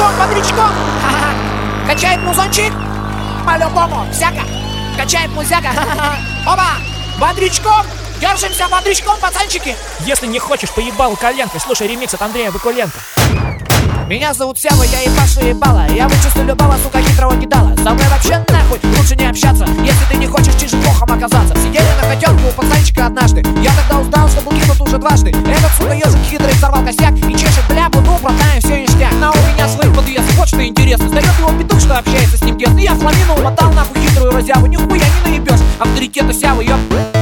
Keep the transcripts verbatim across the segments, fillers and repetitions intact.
бодрячком, бодрячком. Ха-ха. Качает музончик. По-любому, всяко. Качает музяка. Оба, бодрячком. Держимся бодрячком, пацанчики. Если не хочешь поебал коленкой, слушай ремикс от Андрея Вакуленко. Меня зовут Сява, я ебашу ебала. Я вычислю любого, сука, хитрого кидала. Со мной вообще нахуй лучше не общаться, если ты не хочешь чижбохом оказаться. Сидели на котенке у пацанчика однажды. Я тогда узнал, что был кинут уже дважды. Этот, сука, ежик хитрый сорвал косяк и чешет бляпу, ну, братан, все ништяк. На у меня свой подъезд, вот что интересно. Сдает его петух, что общается с ним тесно. Я фламину умотал нахуй хитрую разяву. Нихуя не наебешь авторитета Сявы, ёп.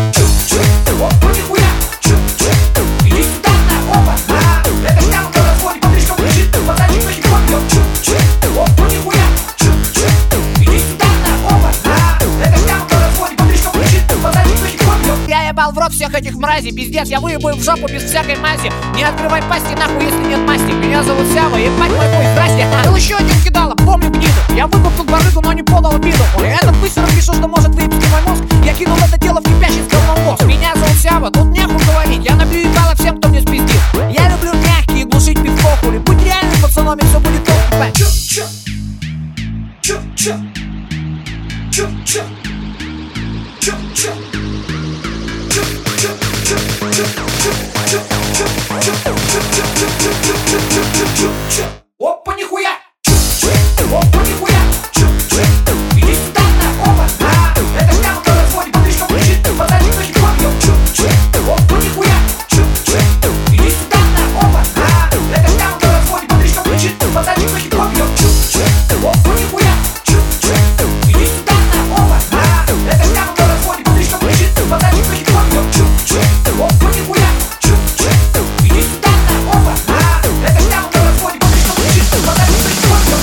В рот всех этих мразей, пиздец, я выебу в жопу без всякой мази. Не открывай пасти нахуй, если нет масти. Меня зовут Сява, ебать мой хуй, здрасте. Был еще один кидала, помню гниду. Я выкупил барыгу, но не подал обиду. Ой, этот быстро пишет, что может выебать мой мозг. Я кинул это тело в кипящий с говном мозг. Меня зовут Сява, тут нехуй говорить. Я набью ебало всем, кто мне спиздит. Я люблю мягкие, глушить пивко хули. Будь реальным пацаном, и все будет топ. Чу-чу, чу-чу, чу-чу, чу-чу. Опа, нихуя! Опа, нихуя! Иди сюда, на, опа! А, это шляпа, кто разводит, бодрячком кричит, пацанчик на хип-хоп бьет. Опа, нихуя! Иди сюда, на, опа! А, это шляпа, кто разводит, бодрячком кричит, пацанчик на хип-хоп бьет. Опа, нихуя! Иди сюда, на, опа! А, это шляпа, кто разводит, бодрячком кричит, пацанчик на хип-хоп бьет. Опа, нихуя! Иди сюда, на, опа! А, это шляпа, кто разводит, бодрячком кричит, пацанчик на хип-хоп бьет.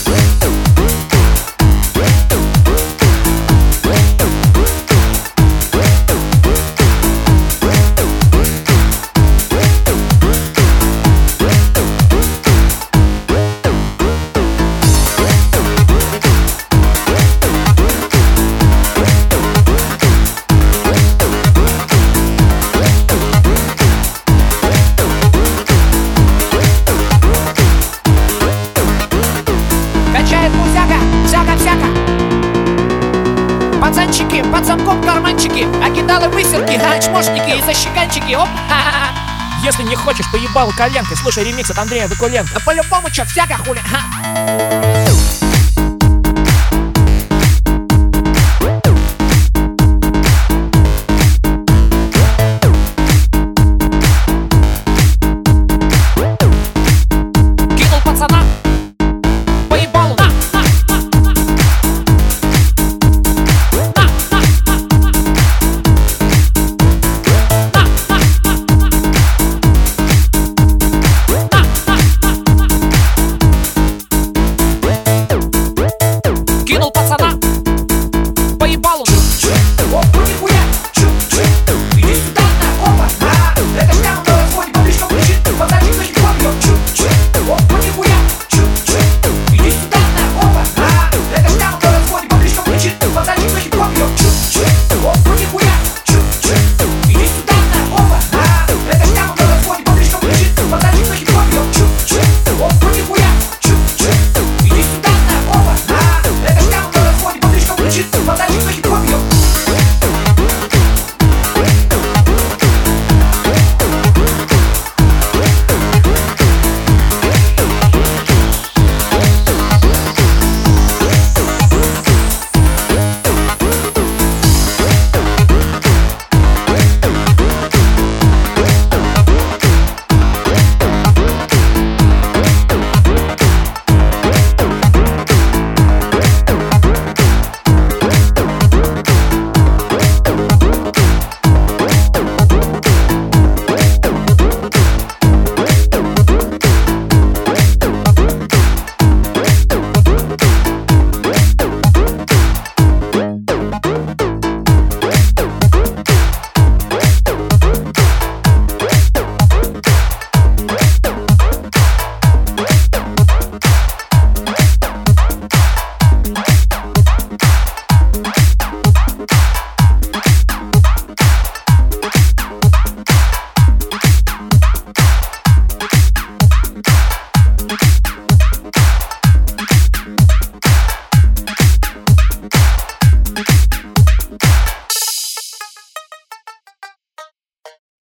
Пацанчики, под замком карманчики, акидалы высерки, чмошники и защеканчики, оп, ха-ха-ха. Если не хочешь поебал коленкой, слушай ремикс от Андрея Вакуленко. А по-любому чё, всяко хули, ха. Кинул пацана.